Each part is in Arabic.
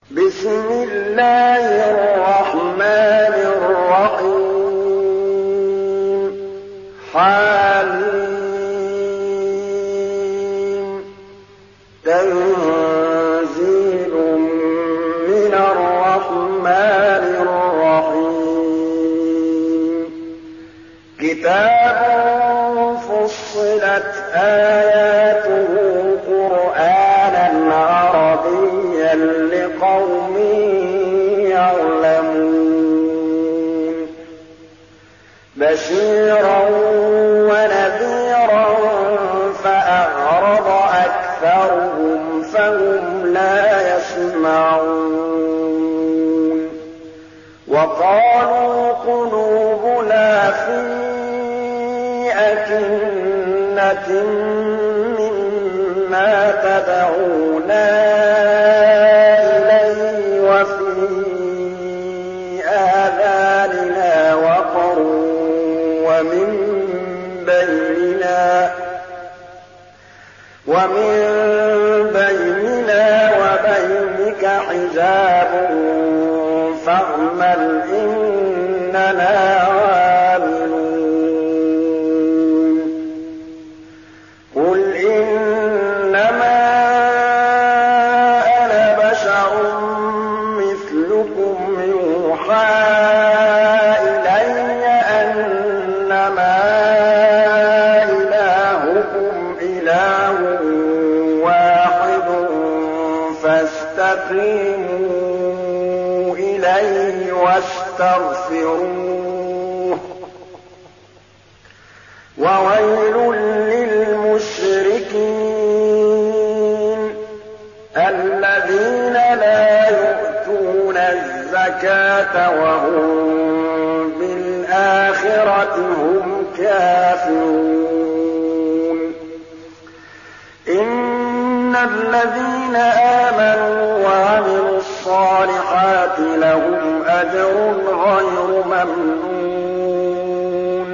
بسم الله الرحمن الرحيم حميم تنزيل من الرحمن الرحيم كتاب فصلت آياته قرآنا عربيا لقوم يعلمون بشيرا ونذيرا فأعرض أكثرهم فهم لا يسمعون وقالوا قلوبنا في أكنة مما تدعونا إليه وفي آذاننا وقر ومن بيننا وبينك حجاب فاعمل إننا عاملون قل إنما أنا بشر مثلكم يوحى إلي أنما إلهكم إله واحد فاستقيموا إليه واستغفروه وويل للمشركين الذين لا يؤتون الزكاة وهم بالآخرة هم كافرون إن الذين آمنوا وعملوا الصالحات لهم أجر غير ممنون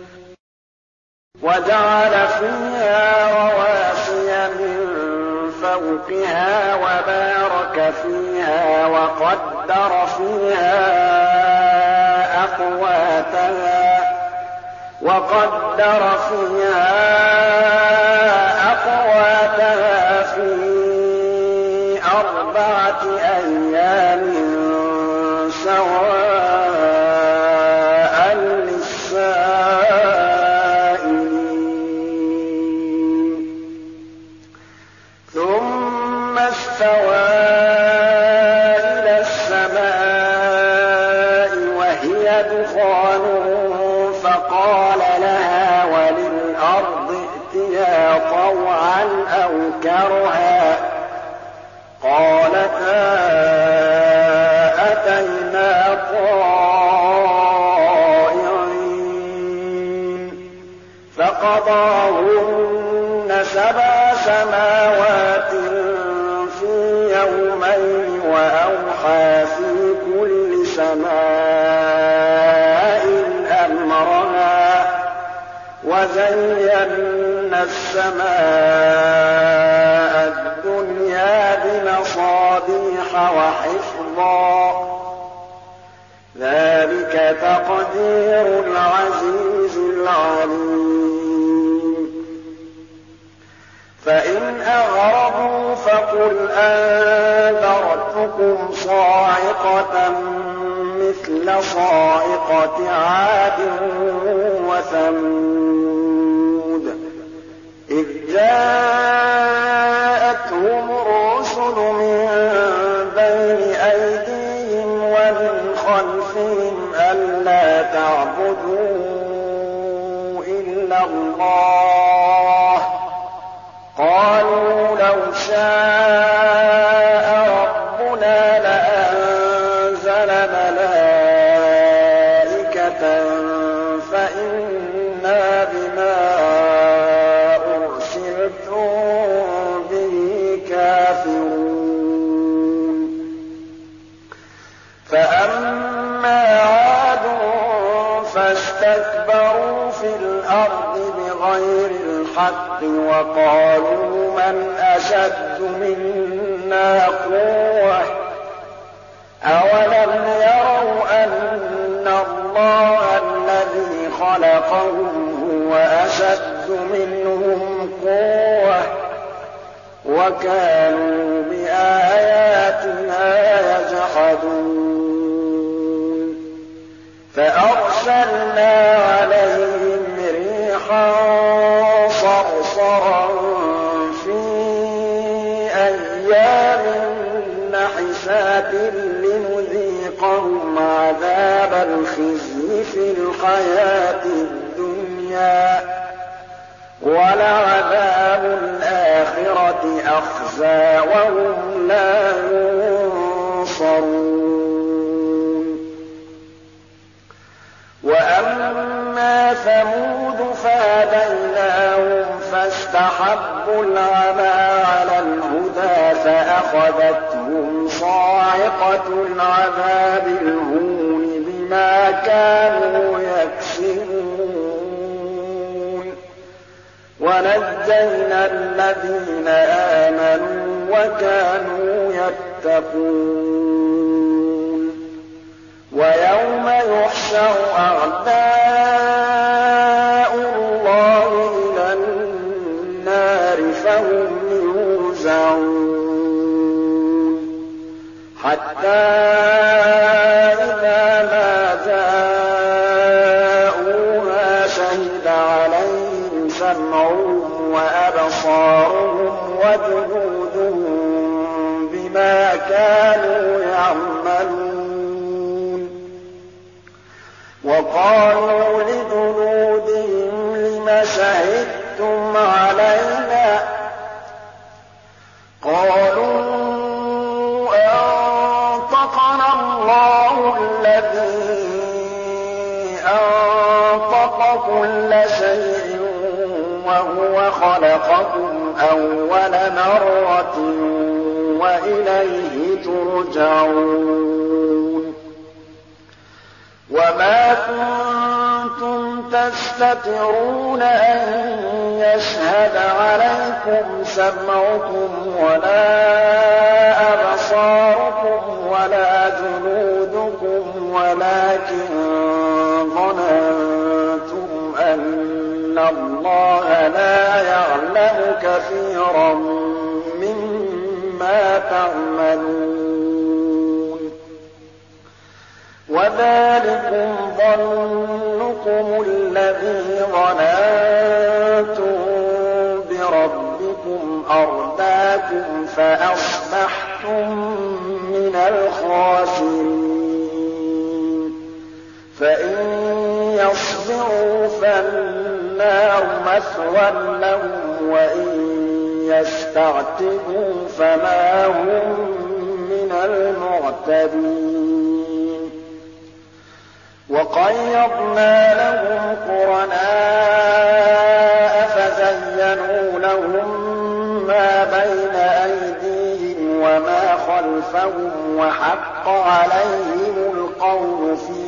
وجعل فيها رواسي من فوقها وبارك فيها وقدر فيها أقواتها في 4 أيام سواء للسائلين ثم استوى إلى السماء وهي دخان فقال لها وللأرض ائتيا طوعا أو كرها قالتا أتينا طائعين فقضاهن 7 سماوات في يومين وأوحى في كل سماء أمرها وزينا السماء الدنيا بمصابيح وحفظا ذلك تقدير العزيز العليم فإن أعرضوا فقل أنذرتكم صاعقة مثل صاعقة عاد وثمود إذ جاءتهم الرسل من بين أيديهم ومن خلفهم ألا تعبدوا إلا الله قالوا لو شاء ربنا لأنزل ملائكة فإنا بما أرسلتم به كافرون فأما عاد فاستكبروا في الأرض بغير الحق وقالوا من أشد منا قوة خلقهم هو أشد منهم قوة وكانوا بآياتنا يجحدون فأرسلنا عليهم ريحا صرصرا في أيام نحسات لنذيقهم عذاب الخزي في الحياة الدنيا ولعذاب الآخرة أخزى وهم لا ينصرون وأما ثمود فهديناهم فاستحبوا العمى على الهدى فأخذتهم صاعقة العذاب الهون بما كانوا يكسبون ونجينا الذين آمنوا وكانوا يتقون ويوم يحشر أعداء الله إلى النار فهم يوزعون حتى إذا ما جاءوها شهد عليهم سمعهم وأبصارهم وجلودهم بما كانوا يعملون وقالوا لجلودهم لم شهدتم علينا قالوا أنطقنا الله الذي أنطق كل شيء وهو خلقكم أول مرة وإليه ترجعون وما كنتم تستترون أن يشهد عليكم سمعكم ولا أبصاركم ولا جلودكم ولكن ظننتم أن الله لا يعلم كثيرا مما تعملون وذلكم ظنكم الذي ظننتم بربكم أرداكم فأصبحتم من الخاسرين فإن يصبروا فالنار مثوى لهم وإن يستعتبوا فما هم من المعتدين وقيضنا لهم قرناء فزينوا لهم ما بين أيديهم وما خلفهم وحق عليهم القول في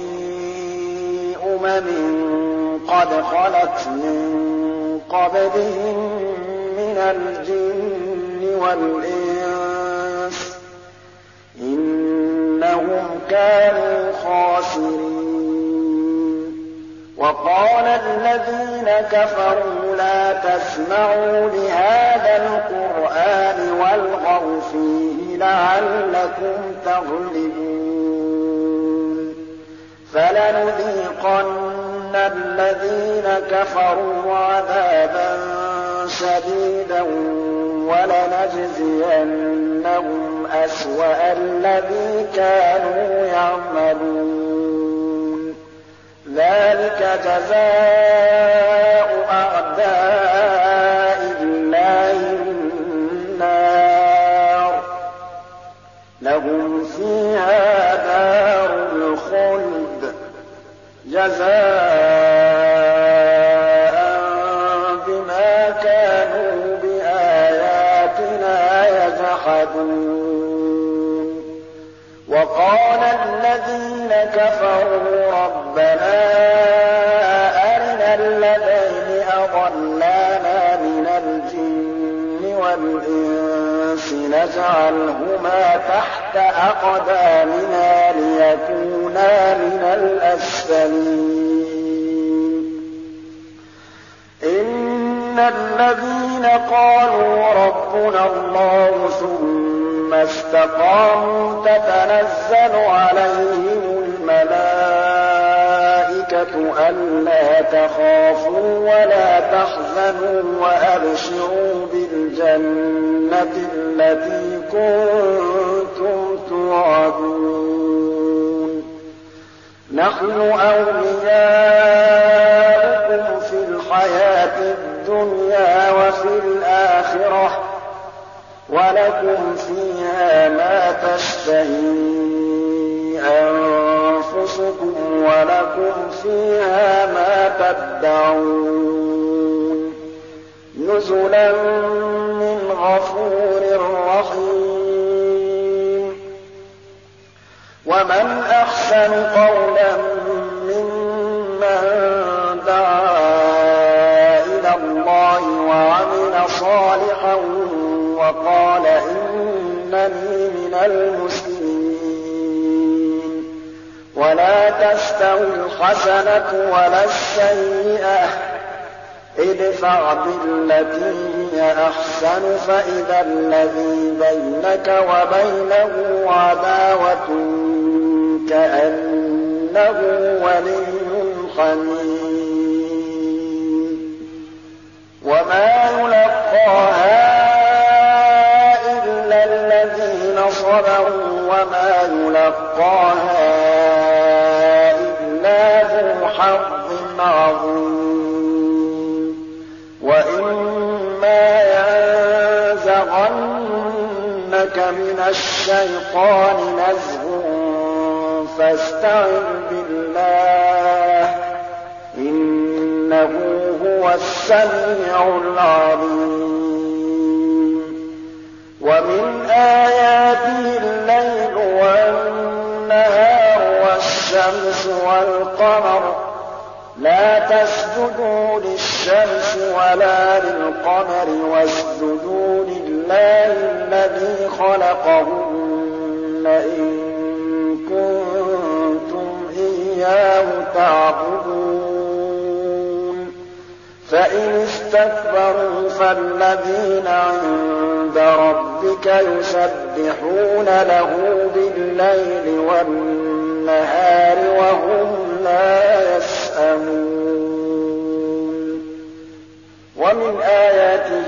قد خلت من قبلهم من الجن والإنس إنهم كانوا خاسرين وقال الذين كفروا لا تسمعوا لهذا القرآن والغوا فيه لعلكم تغلبون فلنذيقن الذين كفروا عذابا شديدا ولنجزينهم أسوأ الذي كانوا يعملون ذلك جزاء أعداء الله النار لهم فيها دار الخلد جزاء بما كانوا بآياتنا يجحدون وقال الذين كفروا ربنا أرنا الذين أضلانا من الجن والإنس نجعلهما تحت أقدامنا ليكونا من الأسفلين إن الذين قالوا ربنا الله ثم استقاموا تتنزل عليهم الملائكة ألا تخافوا ولا تحزنوا وأبشروا بالجنة التي كنتم توعدون نحن أولياؤكم في الحياة الدنيا وفي الآخرة ولكم فيها ما تشتهي أنفسكم ولكم فيها ما تدعون نزلا من غفور رحيم ومن أحسن قولا ممن دعا إلى الله وعمل صالحا وقال إنني من المسلمين ولا تستوي الحسنة ولا السيئة ادفع بالتي هي أحسن فإذا الذي بينك وبينه عداوة كأنه ولي حميم وما يلقاها إلا الذين صبروا وما يلقاها إلا ذو حظ عظيم وإما ينزغنك من الشيطان نزغ فاستعذ بالله إنه هو السميع العليم ومن آياته الليل والنهار والشمس والقمر لا تسجدوا للشمس ولا للقمر واسجدوا لله الذي خلقهن إن كنتم إياه تعبدون فإن استكبروا فالذين عند ربك يسبحون له بالليل والنهار وهم لا يسأمون ومن آياته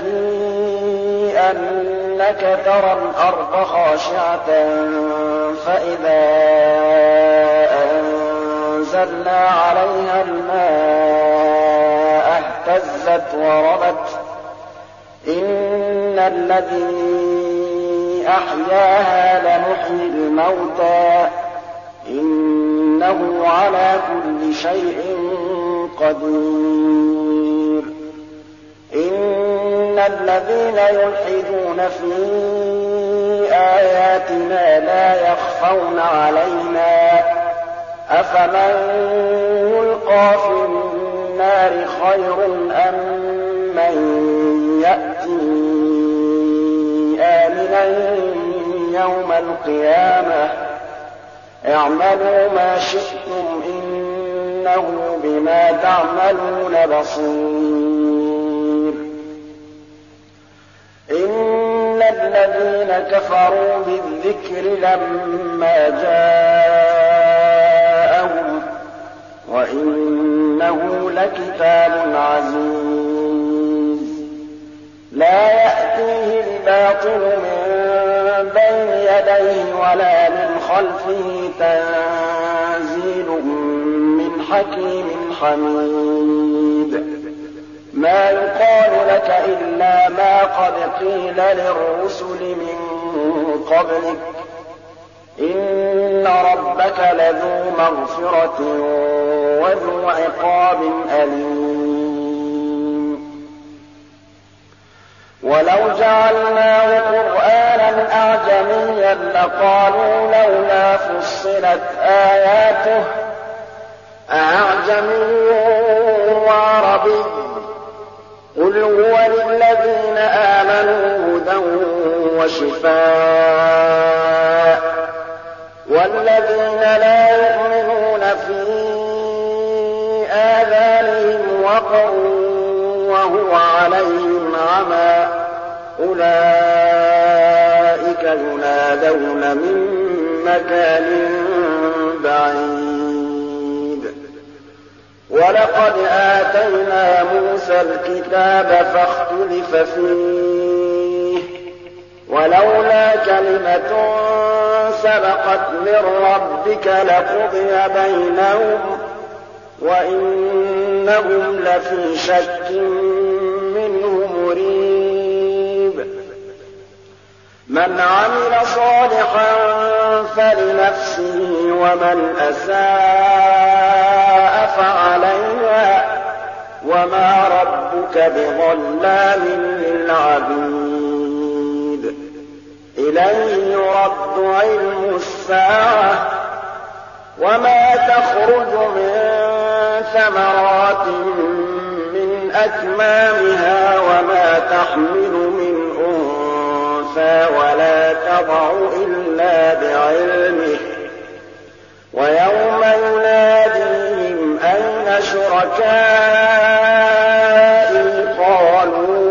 أنك ترى الأرض خاشعة فإذا أنزلنا عليها الماء اهتزت وربت إن الذي أحياها لمحيي الموتى إنه على كل شيء قدير إن الذين يلحدون في آياتنا لا يخفون علينا أفمن يلقى في النار خير أم من يأتي آمنا يوم القيامة اعملوا ما شئتم إنه بما تعملون بصير إن الذين كفروا بالذكر لما جاءهم وإنه لكتاب عزيز لا يأتيه الباطل من بين يديه ولا من خلفه تنزيل من حكيم حميد ما يقال لك إلا ما قد قيل للرسل من قبلك إن ربك لذو مغفرة وذو عقاب أليم ولو جعلناه قرآنا أعجميا لقالوا لولا فصلت آياته أعجمي وعربي قل هو للذين آمنوا هدى وشفاء والذين لا يؤمنون في آذانهم وقر وهو عليهم عمى أولئك ينادون من مكان بعيد ولقد آتينا موسى الكتاب فاختلف فيه ولولا كلمة سبقت من ربك لقضي بينهم وإنهم لفي شك منه مريب من عمل صالحا فلنفسه ومن أساء فعليها وما ربك بظلام للعبيد إليه يرد علم الساعة وما تخرج من ثمرات من أكمامها وما تحمل من أنثى ولا تضع إلا بعلمه ويوم يناديهم أين شركائي قالوا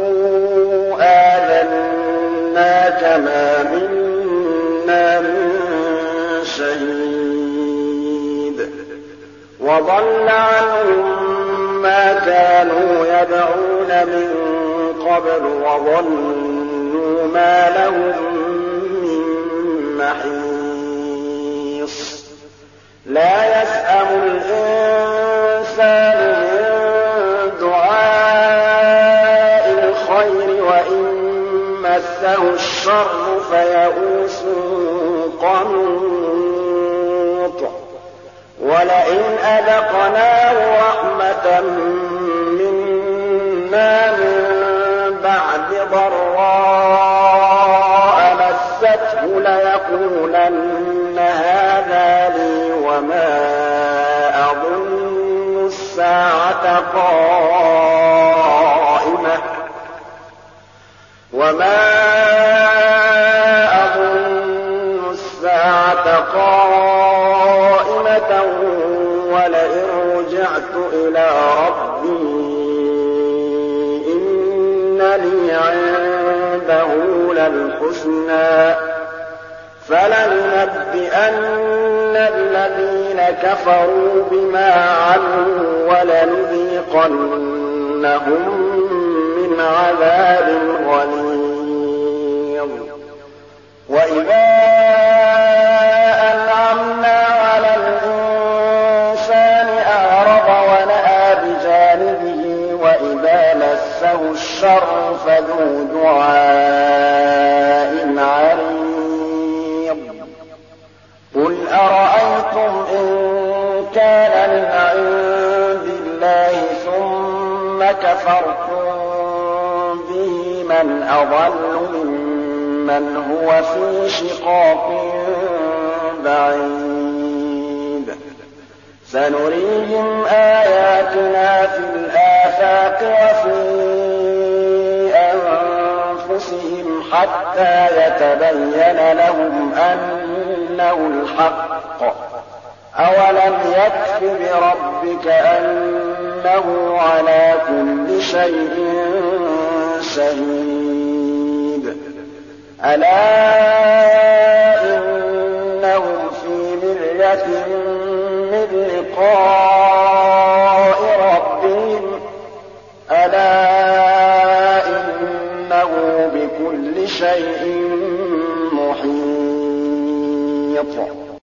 آذناك ما منا من شهيد وضل عنهم ما كانوا يدعون من قبل وظنوا ما لهم من محيص لا يسأم الإنسان من دعاء الخير وإن مسه الشر فيئوس قنوط ولئن أذقناه رحمة منا من بعد ضراء مسته ليقولن هذا لي وما أظن الساعة قائمة ولئن رجعت إلى ربي إن لي عنده للحسنى فلننبئن الذين كفروا بما عملوا ولنذيقنهم من عذاب غليظ وإذا أنعمنا على الإنسان أعرض ونأى بجانبه وإذا مسه الشر فذو دعاء عريض قل أرأيتم إن كان من عند الله ثم كفرتم به من أضل ممن هو في شقاق بعيد سنريهم آياتنا في الآفاق وفي أنفسهم حتى يتبين لهم أنه الحق أولم يكف بربك أنه على كل شيء شهيد ألا إنهم في مرية من لقاء ربهم ألا إنه بكل شيء محيط